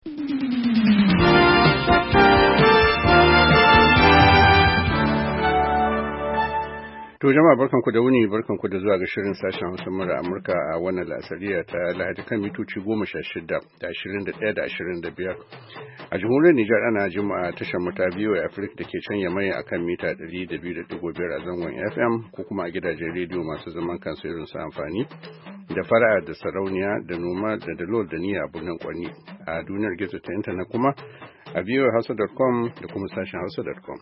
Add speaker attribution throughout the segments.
Speaker 1: To jama'a barkanku da wuni, barkanku da zuwa ga shirin sashen Hausa mura Amurka a wannan lasariya ta Lahadi kan mitoci 16 da 21 da 25. A jamhuriyar Nijar ana juma'a tashar mata biyu a Afirka da ke can Yamai akan mita 102.5 a zangon FM ko kuma a gidajen rediyo masu zaman kansu irin su amfani da fara'a da sarauniya da noma da dalol da niyya a birnin Kwani. A duniyar gizo ta intanet kuma a voahausa.com da kuma sashen hausa.com.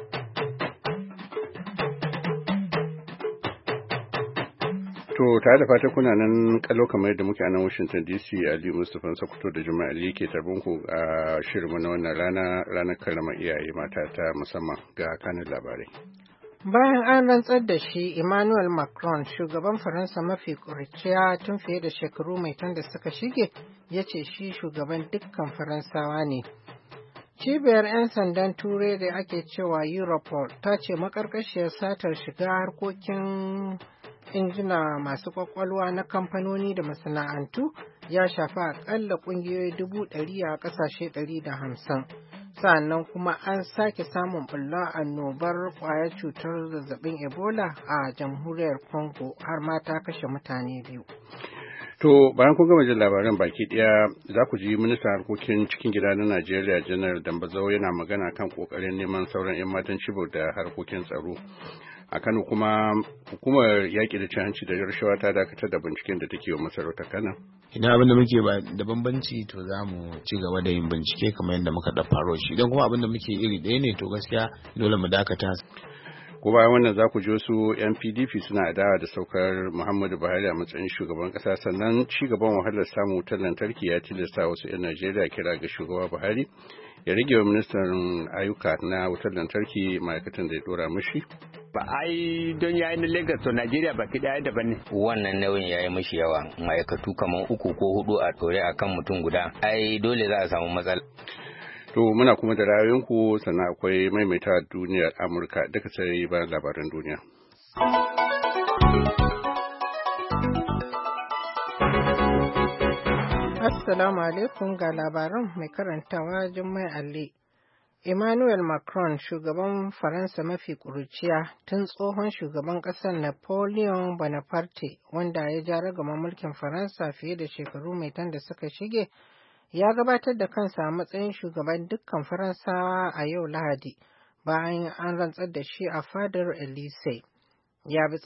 Speaker 1: To tare da fata kuna nan kallo kamar yadda muke a nan Washington DC, Ali Mustapha Sokoto da Juma'a Ali ke tarbin ku a shirinmu na wannan ranar karama iyaye mata ta musamman ga kanin labarai.
Speaker 2: Bayan an rantsar da shi, Emmanuel Macron, shugaban Faransa mafi ƙuriciya tun fiye da shekaru mai tan da suka shige, ya ce shi shugaban dukkan Faransawa ne. Cibiyar 'yan sandan Turai da ake cewa Europol ta ce maƙarƙashiyar satar shiga harkokin injina masu kwakwalwa na kamfanoni da masana'antu ya shafi akalla kungiyoyi 100,000 a kasashe 150. Sannan kuma an sake samun bulla annobar kwayar cutar zazzabin Ebola a jamhuriyar Congo har ma ta kashe mutane 2.
Speaker 1: To bayan kun gama jin labaran baki daya za ku ji ministan harkokin cikin gida na Najeriya Janar Dambazau yana magana kan kokarin neman sauran 'yan matan Chibok da harkokin tsaro. A Kano kuma hukumar yaƙi da cin hanci da rashawa ta dakatar da binciken da take wa masarautar Kano.
Speaker 3: Idan abin da muke ba da bambanci to za mu ci gaba da yin bincike kamar yadda muka da faro shi. Idan kuma abin da muke iri ɗaya ne to gaskiya dole mu dakata.
Speaker 1: Ko bayan wannan za ku ji wasu 'yan PDP suna adawa da saukar Muhammadu Buhari a matsayin shugaban ƙasa, sannan ci gaban wahalar samun wutar lantarki ya tilasta wasu 'yan Najeriya kira ga shugaba Buhari ya rage wa ministan ayyuka na wutar lantarki ma'aikatan da ya dora mashi.
Speaker 4: Ba ai don yayi na Lagos to Najeriya baki daya daban ne.
Speaker 5: Wannan nauyin yayi mishi yawa, ma'aikatu kamar 3 ko 4 a tore akan mutum guda. Ai dole za a samu matsala.
Speaker 1: To muna kuma da ra'ayoyinku, sannan akwai maimaita duniyar Amurka duka sai bayan labaran duniya.
Speaker 2: Assalamu alaikum ga labaran mai karantawa Jummai Ali. Emmanuel Macron, shugaban Faransa mafi ƙuruciya tun tsohon shugaban ƙasar Napoleon Bonaparte, wanda ya ja ragaman mulkin Faransa fiye da shekaru mai tan da suka shige, ya gabatar da kansa a matsayin shugaban dukkan Faransawa a yau Lahadi, bayan an rantsar da shi a fadar Elysee. Ya bi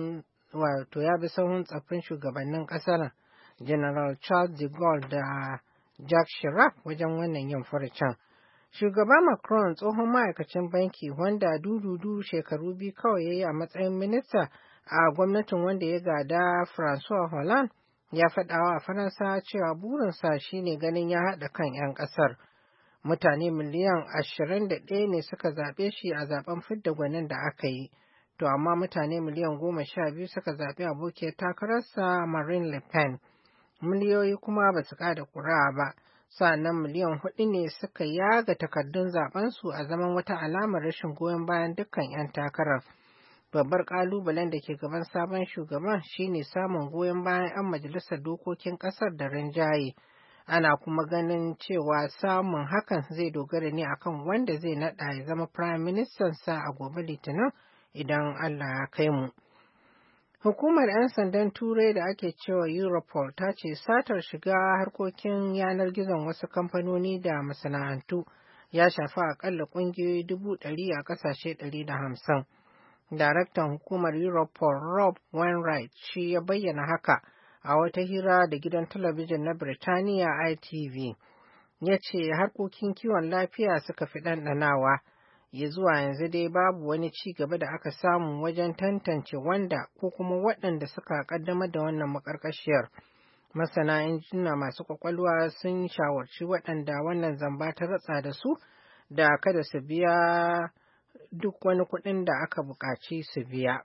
Speaker 2: sahun tsaffin shugabannin ƙasar, General Charles de Gaulle da Jacques Chirac wajen wannan yin furucin. Shugaba Macron, tsohon ma'aikacin banki wanda dududu shekaru 2 kawai ya yi a matsayin minista a gwamnatin wanda ya gada François Hollande, ya faɗawa a Faransa cewa burinsa shine ganin ya haɗa kan 'yan ƙasar. Mutane miliyan 21 ne suka zaɓe shi a zaben fidda gwanin da aka yi, to amma mutane miliyan 12 suka zaɓi abokiyar takararsa Marine Le Pen. Miliyoyi kuma ba su kada ƙuri'a ba. Sa'annan miliyan 4 ne suka yaga takardun zabensu a zaman wata alamar rashin goyon bayan dukkan 'yan takarar. Babbar kalubalen da ke gaban sabon shugaban shine samun goyon bayan 'yan majalisar dokokin kasar da rinjaye. Ana kuma ganin cewa samun hakan zai dogara ne akan wanda zai naɗa ya zama Prime Minister sa a gobe Litinin idan Allah ya kai mu. Hukumar 'yan sandan Turai da ake cewa Europol ta ce satar shiga harkokin yanar gizon wasu kamfanoni da masana'antu ya shafi akalla ƙungiyoyi 100,000 a ƙasashe 150. Daraktan hukumar Europol Rob Wainwright shi ya bayyana haka a wata hira da gidan talabijin na Birtaniya ITV. Ya ce harkokin kiwon lafiya suka fi ɗanɗanawa. Ya zuwa yanzu dai babu wani ci gaba da aka samu wajen tantance wanda ko kuma waɗanda suka ƙaddamar da wannan maƙarƙashiyar. Masana injina masu ƙwaƙwalwa sun shawarci waɗanda wannan zamba ta ratsa da su da kada su biya duk wani kuɗin da aka buƙaci su biya.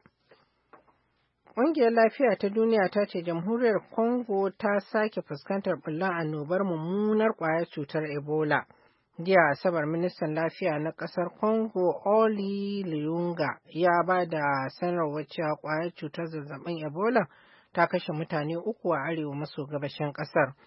Speaker 2: Ƙungiyar Lafiya ta Duniya ta ce Jamhuriyar Congo ta sake fuskantar ɓullar annobar mummunar ƙwayar cutar Ebola. Jiya Asabar ministan lafiya na ƙasar Congo Oli Liyunga ya ba da sanarwar cewa ƙwayar cutar zazzabin Ebola ta kashe mutane 3 a arewa maso gabashin ƙasar.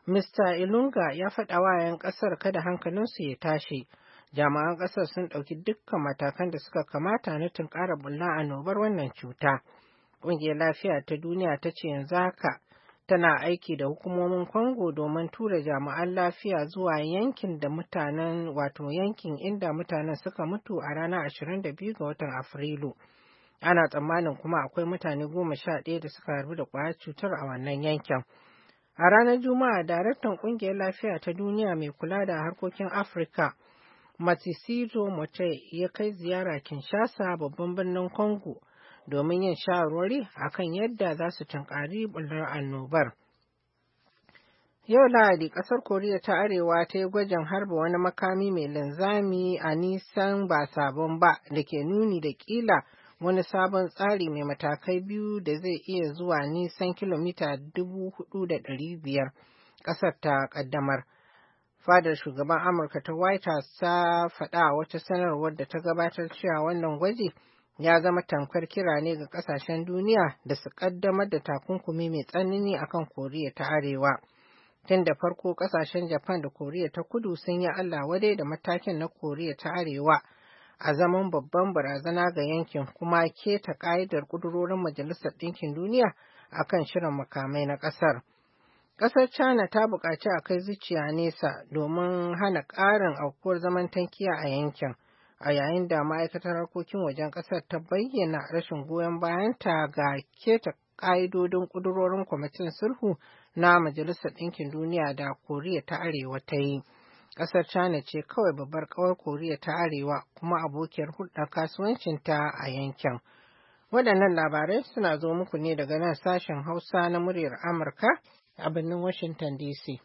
Speaker 2: Mr. Ilunga ya faɗa wa 'yan ƙasar kada hankalinsu ya tashi. Jami'an ƙasar sun ɗauki dukkan matakan da suka kamata na tunƙara bulla annobar wannan cuta. Ƙungiyar Lafiya ta Duniya ta ce yanzu haka tana aiki da hukumomin Congo domin tura jami'an lafiya zuwa yankin da yankin inda mutanen suka mutu a ranar 22 ga watan Afrilu. Ana tsammanin kuma akwai mutane 11 da suka harbu da ƙwayar cutar a wannan yankin. A ranar Juma'a, daraktan Ƙungiyar Lafiya ta Duniya mai kula da harkokin Afirka, Matshidiso Moeti, ya kai ziyara Kinshasa, babban birnin Congo, domin yin shawarwari akan yadda za su tunkari bullar annobar. Yau Lahadi, ƙasar Koriya ta Arewa ta yi gwajin harba wani makami mai linzami a nisan ba sabon ba da ke nuni da ƙila wani sabon tsari mai matakai biyu da zai iya zuwa nisan kilomita 4,500 ƙasar ta ƙaddamar. Fadar shugaban Amurka ta White House ta faɗa wata sanarwar da ta gabatar cewa wannan gwaji ya zama tamkar kira ne ga ƙasashen duniya da su ƙaddamar da takunkumi mai tsanani akan Koriya ta Arewa. Tun da farko ƙasashen Japan da Koriya ta Kudu sun yi Allah wadai da matakin na Koriya ta Arewa a zaman babban barazana ga yankin kuma keta ƙa'idar ƙudurorin Majalisar Ɗinkin Duniya akan shirin makamai na ƙasar. Ƙasar China ta buƙaci a kai zuciya nesa domin hana ƙarin aukuwar zaman tankiya a yankin, a yayin da ma'aikatar harkokin wajen ƙasar ta bayyana rashin goyon bayanta ga keta ƙa'idodin ƙudurorin kwamitin sulhu na Majalisar Ɗinkin Duniya da Koriya ta Arewa ta yi. Ƙasar China ce kawai babbar ƙawar Koriya ta Arewa kuma abokiyar hulɗar kasuwancinta a yankin. Waɗannan labarai suna zo muku ne daga nan sashen Hausa na muryar Amurka a birnin Washington DC.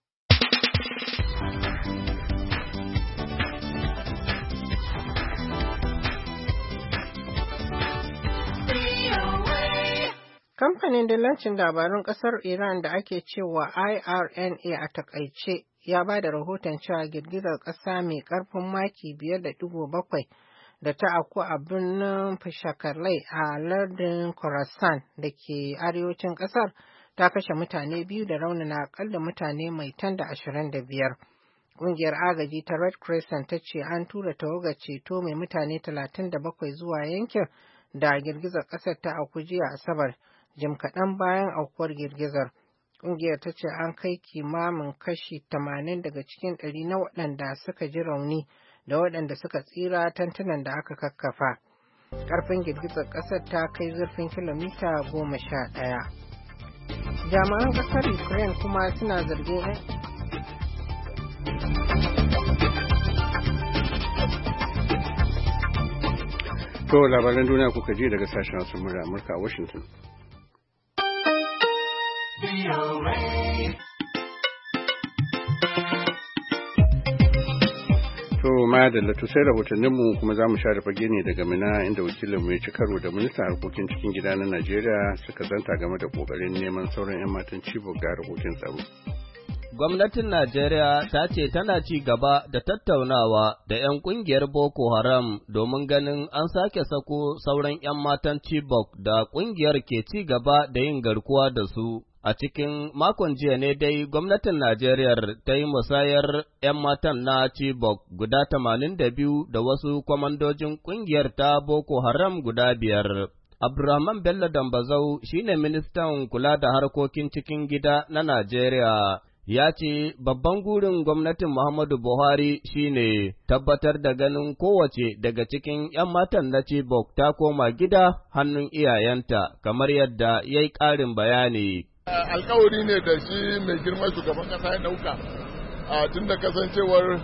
Speaker 2: Kamfanin dillancin labarun ƙasar Iran da ake cewa IRNA a takaice ya ba da rahoton cewa girgizar ƙasa mai ƙarfin maki 5.7 da ta auku a birnin Fashakarlai a lardin Khorasan da ke arewacin ƙasar ta kashe mutane 2 da raunana akalla mutane mai tan da 25. Ƙungiyar agaji ta Red Crescent ta ce an tura tawagar ceto mai mutane 37 zuwa yankin da girgizar ƙasar ta auku jiya Asabar, jim kaɗan bayan aukuwar girgizar. Ƙungiyar ta ce an kai kimamin kashi 80 daga cikin 100 na waɗanda suka ji rauni da waɗanda suka tsira tantunan da aka kakkafa. Ƙarfin girgizar ƙasar ta kai zurfin kilomita 11. Jami'an ƙasar Ukraine kuma suna zargin
Speaker 1: To labaran duniya kuka ji daga sashen Hausa murya Amurka a Washington. To madalla to sai rahotanninmu kuma za mu share fage ne daga Mina inda wakilinmu ya ci karo da ministan harkokin cikin gida na Najeriya suka zanta game da kokarin neman sauran 'yan matan Chibok ga harkokin tsaro.
Speaker 6: Gwamnatin Najeriya ta ce tana ci gaba da tattaunawa da 'yan ƙungiyar Boko Haram domin ganin an sake sako sauran 'yan matan Chibok da ƙungiyar ke ci gaba da yin garkuwa da su. A cikin makon jiya ne dai gwamnatin Najeriya ta yi musayar 'yan matan na Chibok guda 82 da wasu kwamandojin ƙungiyar ta Boko Haram guda 5. Abdurrahman Bello Dambazau shine ministan kula da harkokin cikin gida na Najeriya. Ya ce babban gurin gwamnatin Muhammadu Buhari shine tabbatar da ganin kowace daga cikin 'yan matan na Chibok ta koma gida hannun iyayenta, kamar yadda ya yi ƙarin bayani.
Speaker 7: Alkawari ne da shi mai girma shugaban ƙasa ya ɗauka, tun da kasancewar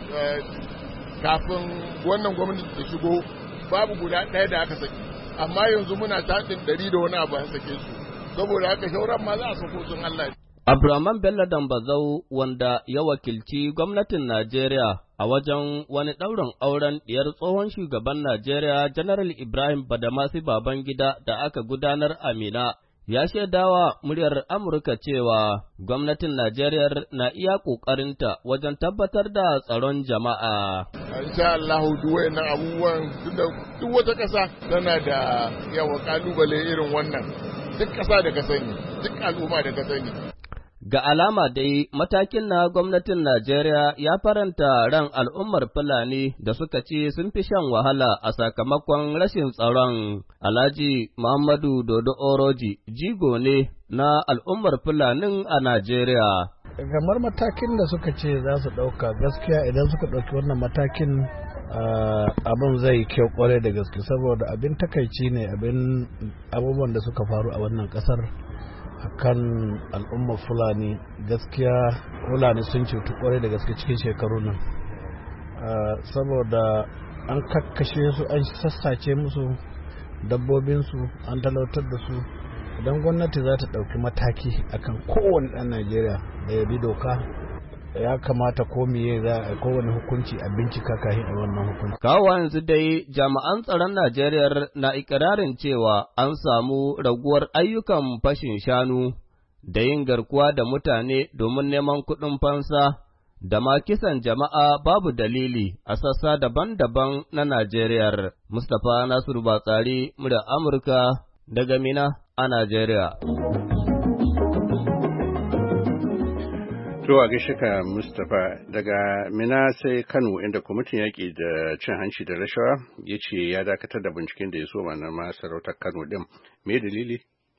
Speaker 7: kafin wannan gwamnati ta shigo babu guda ɗaya da aka saki, amma yanzu muna taɗin 100 da wani abu an sake su, saboda haka shauran ma za a sako sun Allah.
Speaker 6: Abdurrahman Bello Dambazau, wanda ya wakilci gwamnatin Najeriya a wajen wani ɗaurin auren ɗiyar tsohon shugaban Najeriya General Ibrahim Badamasi Babangida da aka gudanar a Mina, ya shaidawa muryar Amurka cewa gwamnatin Najeriya na iya ƙoƙarinta wajen tabbatar da tsaron jama'a.
Speaker 7: Insha Allah duk wayannan abubuwan duk wata ƙasa tana da yawa ƙalubale irin wannan, duk ƙasa da ka sani, duk al'umma da ka sani.
Speaker 6: Ga alama dai matakin na gwamnatin Najeriya ya faranta ran al'ummar Fulani da suka ce sun fi shan wahala a sakamakon rashin tsaron. Alhaji Muhammadu Dodo Oroji jigo ne na al'ummar Fulanin a Najeriya.
Speaker 8: Kamar matakin da suka ce za su ɗauka gaskiya idan suka ɗauki wannan matakin abin zai kyau kwarai da gaske saboda abin takaici ne abubuwan da suka faru a wannan ƙasar. Kan al'ummar Fulani gaskiya Fulani sun cutu kwarai da gaske cikin shekaru nan saboda an kakkashe su an sassace musu dabbobinsu an talautar da su. Idan gwamnati za ta ɗauki mataki akan kowane ɗan Najeriya da ya bi doka ya kamata ko miye za a kowane hukunci a bincika kafin a wannan hukunci.
Speaker 6: Kawo yanzu dai jami'an tsaron Najeriya na ikirarin cewa an samu raguwar ayyukan fashin shanu da yin garkuwa da mutane domin neman kuɗin fansa da ma kisan jama'a babu dalili a sassa daban-daban na Najeriya. Mustapha Nasiru Batsari, murya Amurka daga Mina a Najeriya.
Speaker 1: To a gaishe ka Mustapha daga Mina sai Kano inda kwamitin yaƙi da cin hanci da rashawa ya ce ya dakatar da binciken da ya soma na masarautar Kano ɗin. Me dalili?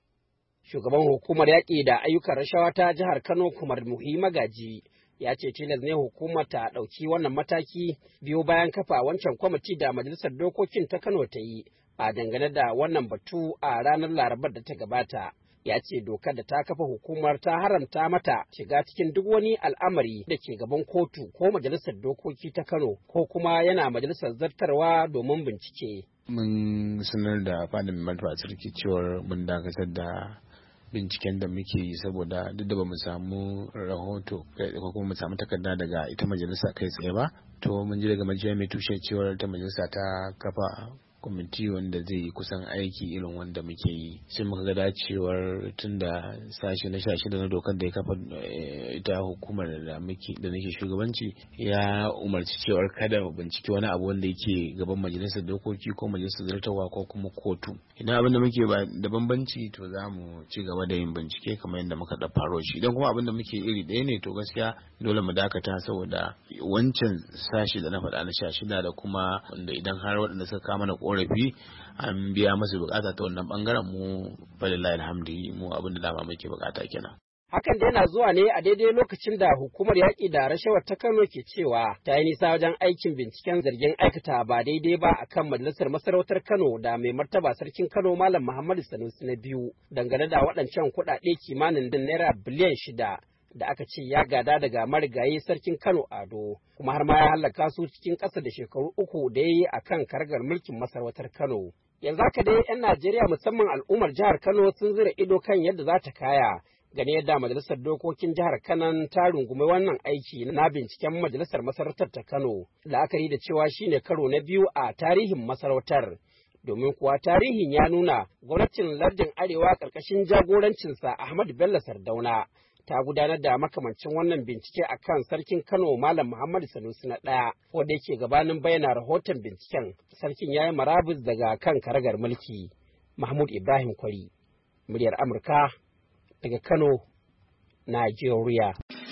Speaker 9: Shugaban hukumar yaƙi da ayyukan rashawa ta jihar Kano Kumar Muhi Magaji ya ce tilas ne hukumar ta ɗauki wannan mataki biyo bayan kafa wancan kwamiti da majalisar dokokin ta Kano ta yi a dangane da wannan batu a ranar Larabar da ta gabata. Ya ce dokar da ta kafa hukumar ta haramta mata shiga cikin duk wani al'amari da ke gaban kotu ko majalisar dokoki ta Kano ko kuma yana majalisar zartarwa domin bincike.
Speaker 3: Mun sanar da fadin martaba sarki cewar mun dakatar da binciken da muke yi saboda duk da ba mu samu rahoto ko kuma mu samu takarda daga ita majalisa kai tsaye ba, to mun ji daga majiya mai tushe cewar ta majalisa ta kafa kwamiti wanda zai yi kusan aiki irin wanda muke yi. Sai muka ga dacewar tun da sashe na 16 na dokar da ya kafa ita hukumar da nake shugabanci ya umarci cewar kada mu bincike wani abu wanda yake gaban majalisar dokoki ko majalisar zartawa ko kuma kotu. Idan abin da muke ba da bambanci to za mu ci gaba da yin bincike kamar yadda muka da faro shi. Idan kuma abin da muke iri ɗaya ne to gaskiya dole mu dakata saboda wancan sashe da na faɗa na 16 da kuma wanda idan har waɗanda suka kama na korafi an biya masu bukata ta wannan bangaren mu falillahi alhamdi mu abin da dama muke bukata kenan.
Speaker 9: Hakan da yana zuwa ne a daidai lokacin da hukumar yaƙi da rashawar ta Kano ke cewa ta yi nisa wajen aikin binciken zargin aikata ba daidai ba akan majalisar masarautar Kano da mai martaba sarkin Kano Malam Muhammadu Sanusi na biyu dangane da waɗancan kuɗaɗe kimanin naira biliyan 6 da aka ce ya gada daga marigayi sarkin Kano Ado, kuma har ma ya hallaka su cikin ƙasa da shekaru 3 da ya yi a kan karagar mulkin masarautar Kano. Yanzu haka dai 'yan Najeriya musamman al'ummar jihar Kano sun zura ido kan yadda za ta kaya, gane yadda majalisar dokokin jihar Kano ta rungumi wannan aiki na binciken majalisar masarautar ta Kano, la'akari da cewa shine karo na biyu a tarihin masarautar. Domin kuwa tarihin ya nuna gwamnatin lardin Arewa ƙarƙashin jagorancinsa Ahmadu Bello Sardauna ta gudanar da makamancin wannan bincike a kan sarkin Kano Malam Muhammadu Sanusi na ɗaya, wanda yake gabanin bayyana rahoton binciken. Sarkin ya yi marabus daga kan karagar mulki. Mahmud Ibrahim Kwari, muryar Amurka daga Kano, Najeriya.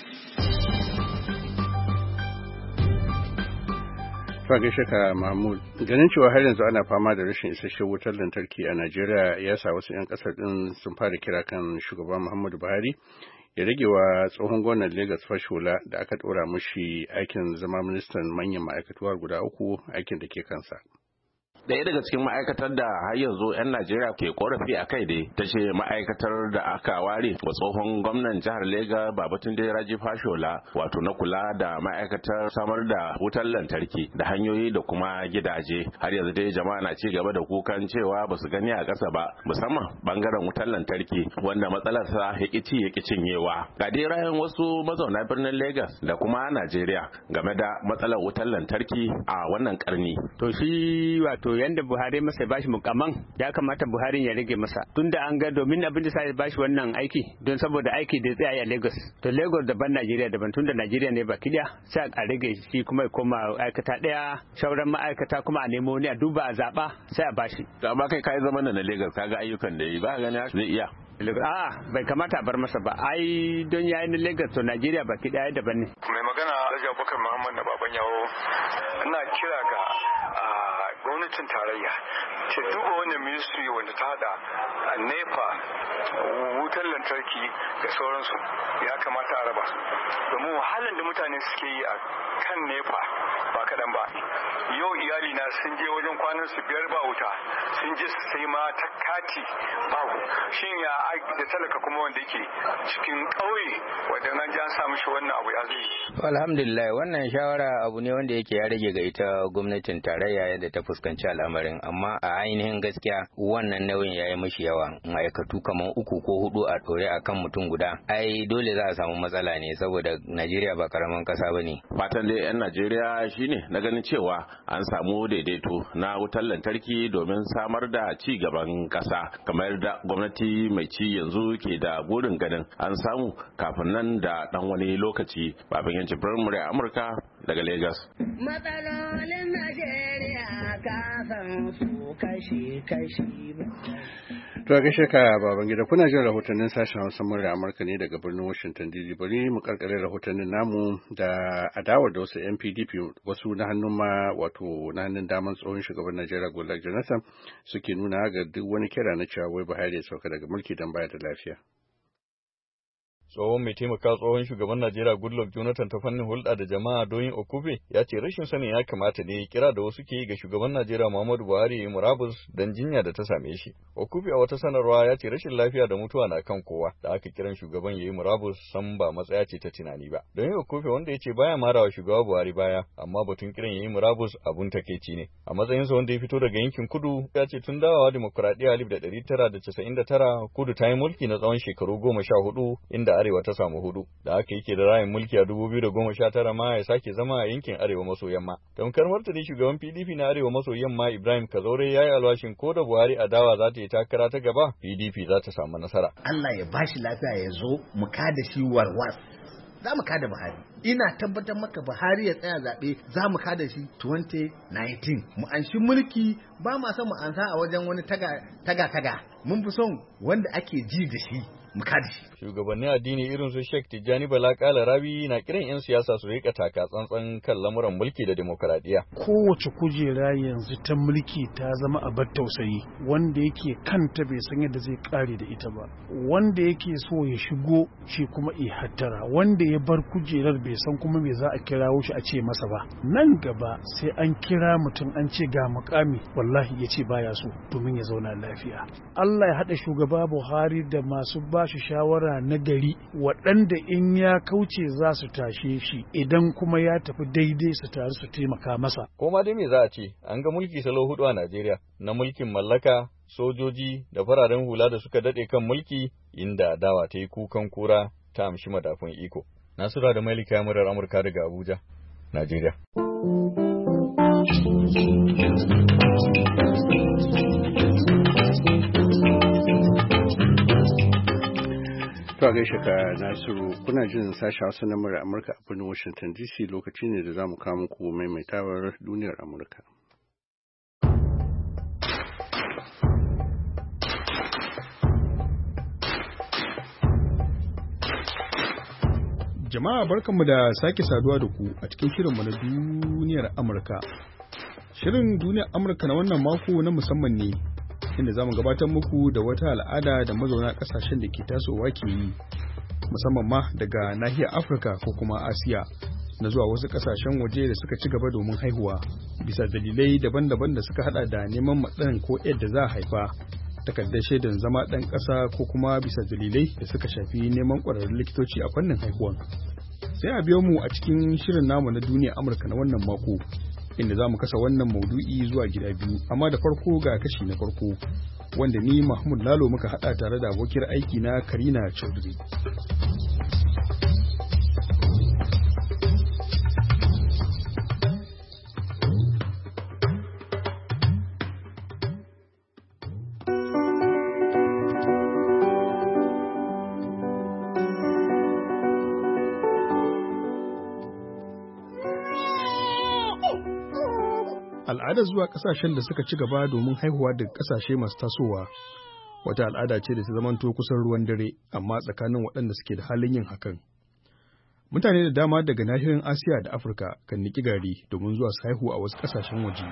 Speaker 1: Fage shaka Mahmud, ganin cewa har yanzu ana fama da rashin isasshen wutar lantarki a Najeriya ya sa wasu 'yan ƙasar ɗin sun fara kira kan shugaban Muhammadu Buhari ya rage wa tsohon gwamnan Lagos Fashola da aka ɗora mashi aikin zama ministan manyan ma'aikatuwar guda 3 aikin da ke kansa.
Speaker 10: Daya daga cikin ma'aikatar da har yanzu 'yan Najeriya ke korafi a kai dai ta ce ma'aikatar da aka ware wa tsohon gwamnan jihar Legas Babatunde Raji Fashola, wato na kula da ma'aikatar samar da wutar lantarki da hanyoyi da kuma gidaje. Har yanzu dai jama'a na ci gaba da kukan cewa ba su gani a ƙasa ba, musamman bangaren wutar lantarki wanda matsalar sa ya ƙi cinyewa. Ga dai ra'ayin wasu mazauna birnin Legas da kuma Najeriya game da matsalar wutar lantarki a wannan karni.
Speaker 4: To shi wato yanda Buhari masa bashi mukamman ya kamata Buhari ya rage masa, tunda an ga domin abin da sai bashi wannan aiki don saboda aiki da tsaya a Lagos. To Lagos daban Najeriya daban, tunda Najeriya ne baki daya sai a rage shi kuma ya koma aikata daya, shauran ma'aikata kuma a nemo wani a duba a zaba sai a bashi.
Speaker 10: To amma kai zaman na Lagos kaga ayyukan da yi ba gani zai iya.
Speaker 4: bai kamata a bar masa ba, ai don yayi na Lagos to Najeriya baki daya daban ne.
Speaker 11: Mai magana Alhaji Abubakar Muhammad na baban yawo, ina kira ga gwamnatin tarayya ta duba wannan ministry wanda ta hada NEPA, wutar lantarki da sauransu, ya kamata a raba domin wahalar da mutane suke yi a kan NEPA ba kaɗan ba. Yau iyali na sun je wajen kwanan su 5 ba wuta, sun je su sai ma ta kati babu. Shin ya da talaka kuma wanda yake cikin ƙauye wanda an ji an sa mishi wannan abu ya zai.
Speaker 5: Alhamdulillah, wannan shawara abu ne wanda yake ya rage ga ita gwamnatin tarayya yadda ta fuskanci al'amarin, amma a ainihin gaskiya wannan nauyin ya yi mishi yawa. Ma'aikatu kamar 3 ko 4 a ɗore a kan mutum guda, ai dole za a samu matsala ne saboda Najeriya ba karaman ƙasa ba ne.
Speaker 10: Fatan dai 'yan Najeriya shine na ganin cewa an samu daidaito na wutar lantarki domin samar da ci gaban ƙasa, kamar da gwamnati mai ci yanzu ke da burin ganin an samu kafin nan da ɗan wani lokaci. Babin yanci firamare Amurka daga Lagos.
Speaker 12: Matsalolin Najeriya kasan su kashi-kashi.
Speaker 1: To a gaishe ka baban gida, kuna jin rahotannin sashen Hausa murya Amurka ne daga birnin Washington DC. Bari mu karkare rahotannin namu da adawar da wasu NPDP, wasu na hannun ma wato na hannun daman tsohon shugaban Najeriya Goodluck Jonathan suke nuna ga duk wani kira na cewa wai Buhari ya sauka daga mulki don baya da lafiya.
Speaker 13: Tsohon mai taimaka tsohon shugaban Najeriya Goodluck Jonathan ta fannin hulɗa da jama'a Doyin Okupe ya ce rashin sanin ya kamata ne kira da wasu ke yi ga shugaban Najeriya Muhammadu Buhari ya murabus don jinya da ta same shi. Okupe a wata sanarwa ya ce rashin lafiya da mutuwa na kan kowa, da aka kiran shugaban ya yi murabus san ba matsaya ce ta tunani ba. Doyin Okupe, wanda ya ce baya marawa shugaba Buhari baya, amma batun kiran ya yi murabus abun takeici ne. A matsayinsa wanda ya fito daga yankin kudu, ya ce tun dawowa dimokuraɗiyya 1999 kudu ta yi mulki na tsawon shekaru 14 inda arewa ta samu 4, da aka yake da rayin mulki a 2019 ma ya sake zama a yankin arewa maso yamma. Tamkar martani, shugaban PDP na arewa maso yamma Ibrahim Kazaure ya yi alwashin ko da Buhari adawa za ta yi takara ta gaba, PDP za ta samu nasara.
Speaker 14: Allah ya bashi lafiya ya zo mu kada shi warwas. Za mu kada Buhari. Ina tabbatar maka Buhari ya tsaya zaɓe, za mu kada shi 2019. Mu anshi mulki, ba ma son mu ansa a wajen wani taga. Mun fi son wanda ake ji da shi.
Speaker 13: Shugabannin addini irin su Sheikh Tijjani Bala Kala Rabi na kiran 'yan siyasa su rika taka tsantsan kan lamuran mulki da demokradiyya.
Speaker 15: Kowace kujera yanzu ta mulki ta zama abar tausayi, wanda yake kanta bai san yadda zai kare da ita ba, wanda yake so ya shigo shi kuma hattara, wanda ya bar kujerar bai san kuma me za a kirawo shi a ce masa ba. Nan gaba sai an kira mutum an ce ga mukami, wallahi ya ce baya so domin ya zauna lafiya. Allah ya haɗa shugaba Buhari da masu ba shi shawara na gari, waɗanda in ya kauce za su tashe shi, idan kuma ya tafi daidai su taru su taimaka masa.
Speaker 13: Koma dai me za a ce, an ga mulki salo 4 a Najeriya, na mulkin mallaka, sojoji da fararen hula da suka daɗe kan mulki, inda adawa ta yi kukan kura ta amshi madafun iko. Nasura da Malika murar Amurka daga Abuja, Najeriya.
Speaker 1: To gaishe ka Nasiru, kuna jin sashen Hausa na murar Amurka a birnin Washington DC. Lokaci ne da za mu kawo muku maimaitawar duniyar Amurka.
Speaker 16: Jama'a barkanmu da sake saduwa da ku a cikin shirinmu na duniyar Amurka. Shirin duniyar Amurka na wannan mako na musamman ne, inda za mu gabatar muku da wata al'ada da mazauna ƙasashen da ke tasowa ke yi, musamman ma daga nahiyar Afirka ko kuma Asiya, na zuwa wasu ƙasashen waje da suka ci gaba domin haihuwa, bisa dalilai daban-daban da suka hada da neman matsayin ko yadda za a haifa, takardar shaidan zama ɗan ƙasa ko kuma bisa dalilai da suka shafi neman ƙwararrun likitoci a fannin haihuwan. Sai a biyo mu a cikin shirin namu na duniya Amurka na wannan mako, inda za mu kasa wannan maudu'i zuwa gida biyu, amma da farko ga kashi na farko, wanda ni Mahmud Lalo muka haɗa tare da abokiyar aiki na Karina Chaudhry. Al'adar zuwa ƙasashen da suka ci gaba domin haihuwa daga ƙasashe masu tasowa wata al'ada ce da ta zamanto kusan ruwan dare amma tsakanin waɗanda suke da halin yin hakan. Mutane da dama daga nahiyoyin Asiya da Afirka kan niki gari domin zuwa su haihu a wasu ƙasashen waje.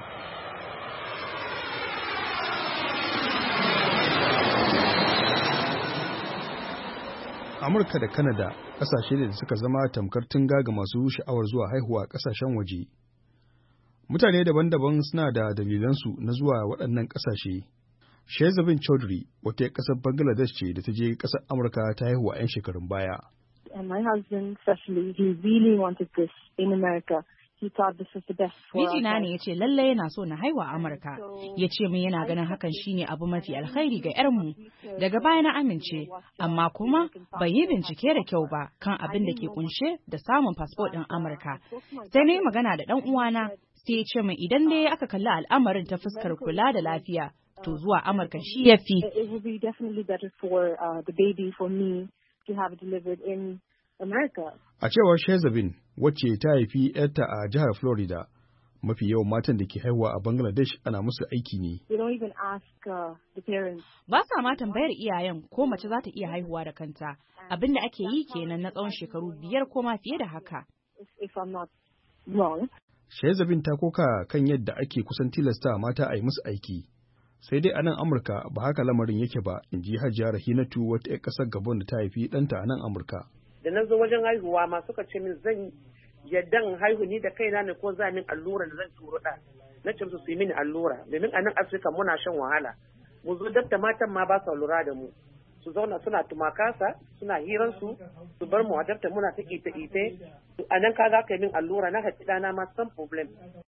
Speaker 16: Amurka da Kanada ƙasashe ne da suka zama tamkar tunga ga masu sha'awar zuwa haihuwa a ƙasashen waje. Mutane daban-daban suna da dalilansu na zuwa waɗannan ƙasashe. Shehzabin Chaudhry wata ƙasar Bangladesh ce da ta je ƙasar Amurka ta haihu a 'yan shekarun baya.
Speaker 17: My husband, especially, he really wanted this in America. He thought this was the best for us.
Speaker 18: Mijina ne ya ce lallai yana so na haihuwa a Amurka. Ya ce min yana ganin hakan shine abu mafi alkhairi ga 'yarmu. Daga baya na amince, amma kuma ban yi bincike da kyau ba kan abin da ke kunshe da samun fasfo ɗin Amurka. Sai na yi magana da ɗan uwana, sai ya ce min idan dai aka kalli al'amarin ta fuskar kula da lafiya, to zuwa Amurka shi ya fi.
Speaker 17: It would be definitely better for the baby, for me, to have it delivered in America.
Speaker 16: A cewar Shehzabin, wacce ta haifi 'yarta a jihar Florida, mafi yawan matan da ke haihuwa a Bangladesh ana musu aiki ne.
Speaker 17: They don't even ask the parents.
Speaker 18: Ba sa ma tambayar iyayen ko mace za ta iya haihuwa da kanta. Abin da ake yi kenan na tsawon shekaru 5 ko ma fiye da haka.
Speaker 17: If I'm not wrong.
Speaker 16: Shehzabin ta koka kan yadda ake kusan tilasta mata a yi musu aiki. Sai dai a nan Amurka ba haka lamarin yake ba, in ji Hajiya Rahinatu wata 'yar ƙasar Gabon da ta haifi ɗanta a nan Amurka.
Speaker 19: Da na zo wajen haihuwa ma suka ce min zan yadda in haihu ni da kaina ne ko za min allura da zan turo ɗa. Na ce su yi mini allura, domin a nan Afirka muna shan wahala. Mu zo dabta matan ma ba su lura da mu. Su zauna suna tumakasa, suna hiransu, su bar mu a dabta muna ta ite-ite. A nan ka za ka yi min allura na haifi ɗana ma san problem.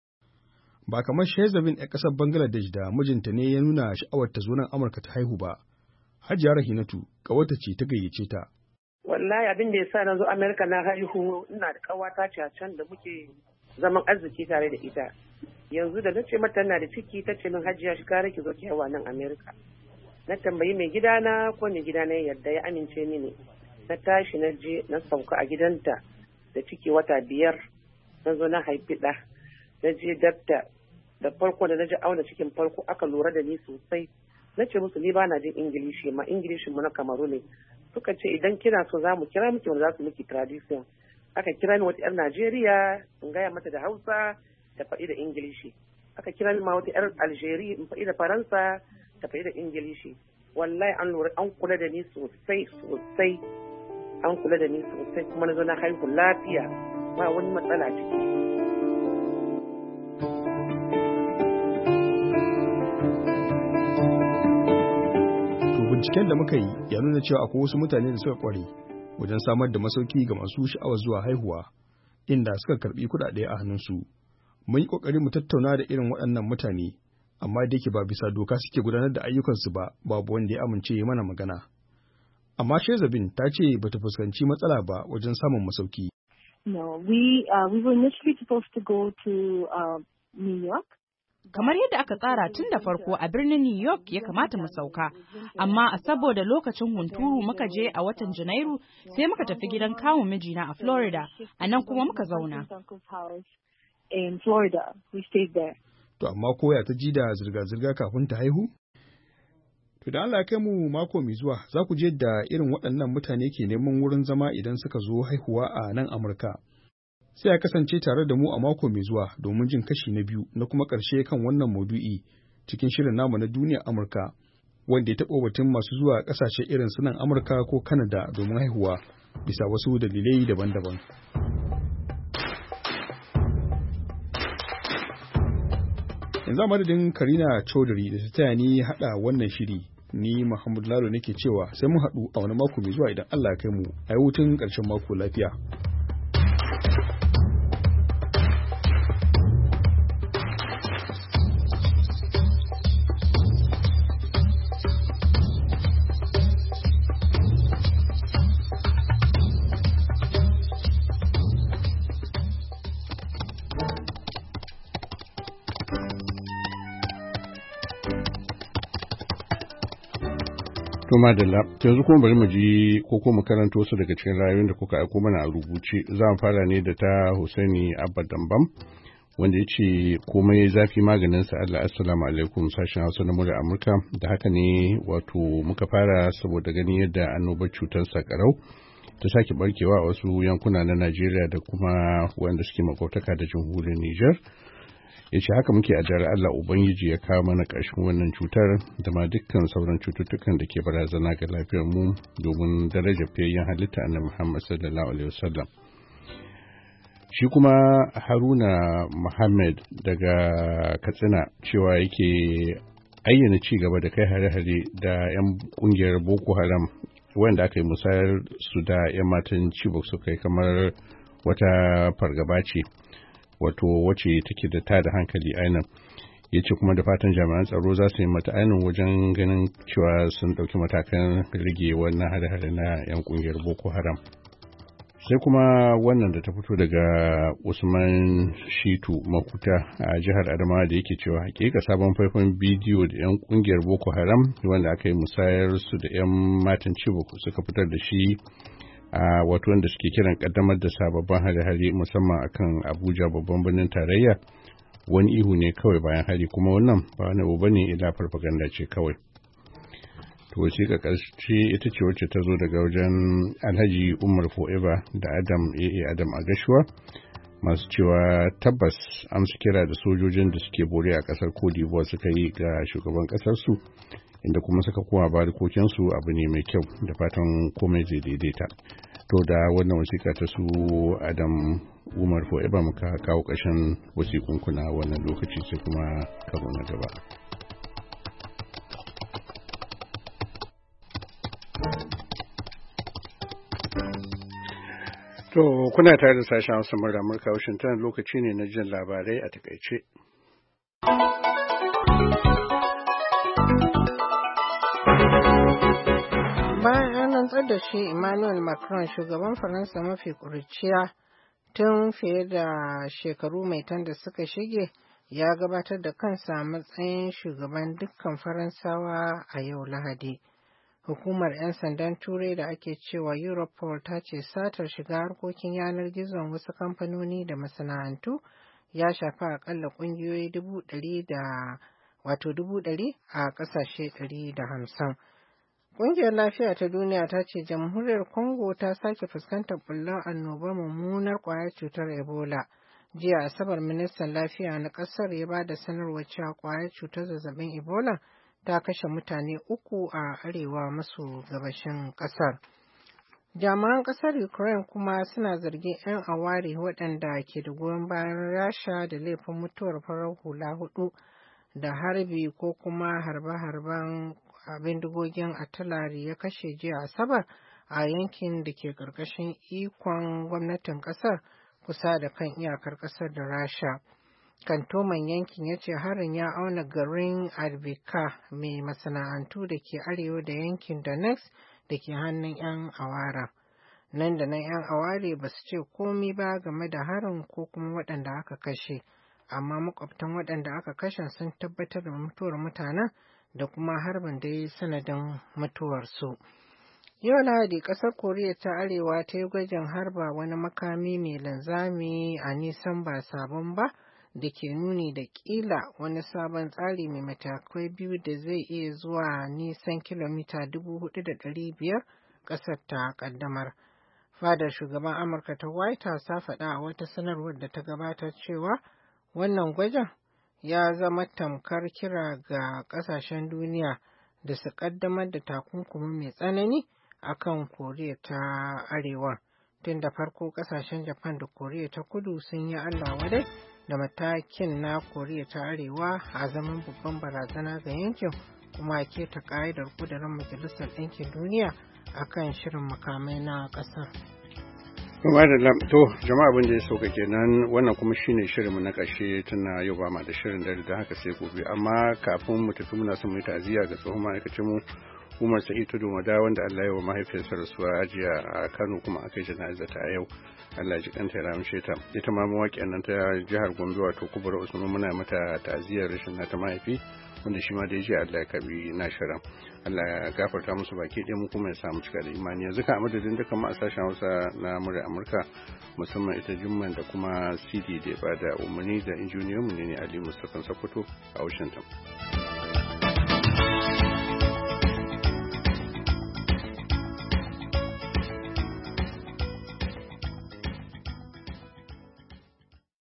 Speaker 16: Ba kamar Shehzabin 'yan ƙasar Bangladesh da mijinta ne ya nuna sha'awar ta zo nan Amurka ta haihu ba. Hajiya Rahinatu ƙawarta ce ta gayyace ta.
Speaker 19: Wallahi abin da ya sa na zo Amerika na haihu ina da ƙawata ce a can da muke zaman arziki tare da ita. Yanzu da na ce mata na da ciki ta ce min Hajiya shi kare ki zo ki haihuwa nan Amerika. Na tambayi mai gidana ko mai gidana ya yarda ya amince mini. Na tashi na je na sauka a gidanta da ciki wata 5 na zo na haifi ɗa. Na je dabta da farko da na ji auna cikin farko aka lura da ni sosai. Na ce musu ni ba na jin Ingilishi ma Ingilishin mu na Kamaru ne. Suka ce idan kina so za mu kira miki wanda za su miki tradition. Aka kira ni wata 'yar Najeriya in gaya mata da Hausa ta faɗi da Ingilishi. Aka kira ni ma wata 'yar Algeria in faɗi da Faransa ta faɗi da Ingilishi. Wallahi an lura an kula da ni sosai sosai. An kula da ni sosai kuma na zo na haihu lafiya ba wani matsala ciki.
Speaker 16: Binciken da muka yi ya nuna cewa akwai wasu mutane da suka kware wajen samar da masauki ga masu sha'awar zuwa haihuwa, inda suka karbi kuɗaɗe a hannunsu. Mun yi ƙoƙari mu tattauna da irin waɗannan mutane, amma da yake ba bisa doka suke gudanar da ayyukansu ba, babu wanda ya amince ya mana magana. Amma Shehzabin ta ce bata fuskanci matsala ba wajen samun masauki.
Speaker 17: No, we were initially supposed to go to New York.
Speaker 18: Kamar yadda aka tsara tun da farko a birnin New York ya kamata mu sauka, amma a saboda lokacin hunturu muka je a watan Janairu sai muka tafi gidan kawun mijina a Florida, a nan kuma muka zauna.
Speaker 16: To amma koya ta ji da zirga-zirga kafin ta haihu? To da Allah kai mu mako mai zuwa za ku je da irin waɗannan mutane ke neman wurin zama idan suka zo haihuwa a nan Amurka. Sai a kasance tare da mu a mako mai zuwa domin jin kashi na 2 na kuma ƙarshe kan wannan maudu'i cikin shirin namu na duniyar Amurka, wanda ya taɓo batun masu zuwa ƙasashe irin su nan Amurka ko Kanada domin haihuwa bisa wasu dalilai daban-daban. Yanzu a madadin Karina Chaudhry da ta taya ni haɗa wannan shiri, ni Muhammad Lalo nake cewa sai mun haɗu a wani mako mai zuwa idan Allah ya kai mu, a yi hutun ƙarshen mako lafiya.
Speaker 1: Kuma da yanzu kuma bari mu ji ko kuma karanto wasu daga cikin rayuwar da kuka aiko mana a rubuce. Za mu fara ne da ta Husaini Abba Dambam wanda ya ce komai zafi maganinsa Allah. Assalamu alaikum sashen Hausa na murar Amurka. Da haka ne wato muka fara saboda ganin yadda annobar cutar sakarau ta sake barkewa a wasu yankuna na Najeriya da kuma wanda suke makwabtaka da jamhuriyar Nijar. Ya ce haka muke addu'ar Allah Ubangiji ya kawo mana ƙarshen wannan cutar da ma dukkan sauran cututtukan da ke barazana ga lafiyar mu domin darajar fiyayyen halitta annabi Muhammad sallallahu alaihi wasallam. Shi kuma Haruna Muhammad daga Katsina cewa yake ayyana ci gaba da kai hare-hare da 'yan kungiyar Boko Haram wanda aka yi musayar su da 'yan matan Chibok suka yi kamar wata fargaba ce wato wacce take da tada hankali ainihin. Ya ce kuma da fatan jami'an tsaro za su yi mata ainihin wajen ganin cewa sun ɗauki matakan rage wannan hare-hare na 'yan kungiyar Boko Haram. Sai kuma wannan da ta fito daga Usman Shitu Makuta a jihar Adamawa da yake cewa hakika sabon faifan bidiyo da 'yan kungiyar Boko Haram wanda aka yi musayar su da 'yan matan Chibok suka fitar da shi a wato wanda suke kiran kaddamar da sababbin hare-hare musamman akan Abuja babban birnin tarayya wani ihu ne kawai bayan hari kuma wannan ba wani abu bane illa farfaganda ce kawai. To wasiƙa ƙarshe ita ce wacce ta zo daga wajen Alhaji Umar Forever da Adam Adam Agashuwa masu cewa tabbas amsa kira da sojojin da suke bore a ƙasar Cote d'Ivoire suka yi ga shugaban ƙasar su inda kuma suka koma barikokin su abu ne mai kyau da fatan komai zai daidaita. To da wannan wasiƙa ta su Adam Umar Forever muka kawo ƙarshen wasiƙunkuna wannan lokaci sai kuma karo na gaba. To, kuna tare da sashen Hausa murar Amurka Washington lokaci ne na jin labarai a takaice.
Speaker 2: Bayan an rantsar da shi Emmanuel Macron shugaban Faransa mafi ƙuruciya tun fiye da shekaru mai tan da suka shige ya gabatar da kansa a matsayin shugaban dukkan Faransawa a yau Lahadi. Hukumar 'yan sandan Turai da ake cewa Europol ta ce satar shiga harkokin yanar gizon wasu kamfanoni da masana'antu ya shafi akalla ƙungiyoyi 100,000 a ƙasashe 150. Ƙungiyar Lafiya ta Duniya ta ce Jamhuriyar Congo ta sake fuskantar bullar annobar mummunar ƙwayar cutar Ebola. Jiya Asabar ministan Lafiya na ƙasar ya ba da sanarwar cewa ƙwayar cutar zazzabin Ebola ta kashe mutane 3 a arewa maso gabashin ƙasar. Jami'an ƙasar Ukraine kuma suna zargin 'yan aware waɗanda ke da goyon bayan Rasha da laifin mutuwar farar hula 4 da harbi ko kuma harbe-harben bindigogin artillery ya kashe jiya Asabar a yankin da ke ƙarƙashin ikon gwamnatin ƙasar kusa da kan iyakar ƙasar da Rasha. Kantoman yankin ya ce harin ya auna garin Arbika mai masana'antu da ke arewa da yankin Donetsk da ke hannun 'yan awara. Nan da nan 'yan aware ba su ce komi ba game da harin ko kuma waɗanda aka kashe, amma makwabtan waɗanda aka kashe sun tabbatar da mutuwar mutanen da kuma harbin da ya sanadin mutuwarsu. Yau Lahadi ƙasar Koriya ta Arewa ta yi gwajin harba wani makami mai linzami a nisan ba sabon ba da ke nuni da ƙila wani sabon tsari mai matakai 2 da zai iya zuwa nisan kilomita 4,500 ƙasar ta ƙaddamar. Fadar shugaban Amurka ta White House ta faɗa a wata sanarwar da ta gabatar cewa wannan gwajin ya zama tamkar kira ga ƙasashen duniya da su ƙaddamar da takunkumi mai tsanani akan Koriya ta Arewa. Tun da farko ƙasashen Japan da Koriya ta Kudu sun yi Allah wadai da matakin na Koriya ta Arewa a zaman babban barazana ga yankin kuma keta ƙa'idar ƙudurin Majalisar Ɗinkin Duniya akan shirin makamai na ƙasar.
Speaker 1: To jama'a abin da ya sauka kenan wannan kuma shine shirinmu na ƙarshe tana yau ba ma da shirin dare da haka sai gobe amma kafin mu tafi muna son mu yi ta'aziyya ga tsohon ma'aikacin mu Umar Sa'id Tudun Wada wanda Allah ya wa mahaifiyarsa rasuwa ajiya a Kano kuma aka yi jana'izata a yau. Allah ji kanta ya ramshe ta. Ita ma mawaƙiyar nan ta jihar Gombe wato Kubura Usman muna mata ta'aziyar rashin nata mahaifi wanda shi ma da ya Allah ya karbi na shirin. Allah ya gafarta musu baki ɗaya mu kuma ya samu cika da imani. Yanzu ka amadadin dukkan ma a sashen Hausa na murya Amurka musamman ita Jumman da kuma CD da ya bada umarni da injiniyanmu ne Ali Mustapha Sokoto a Washington.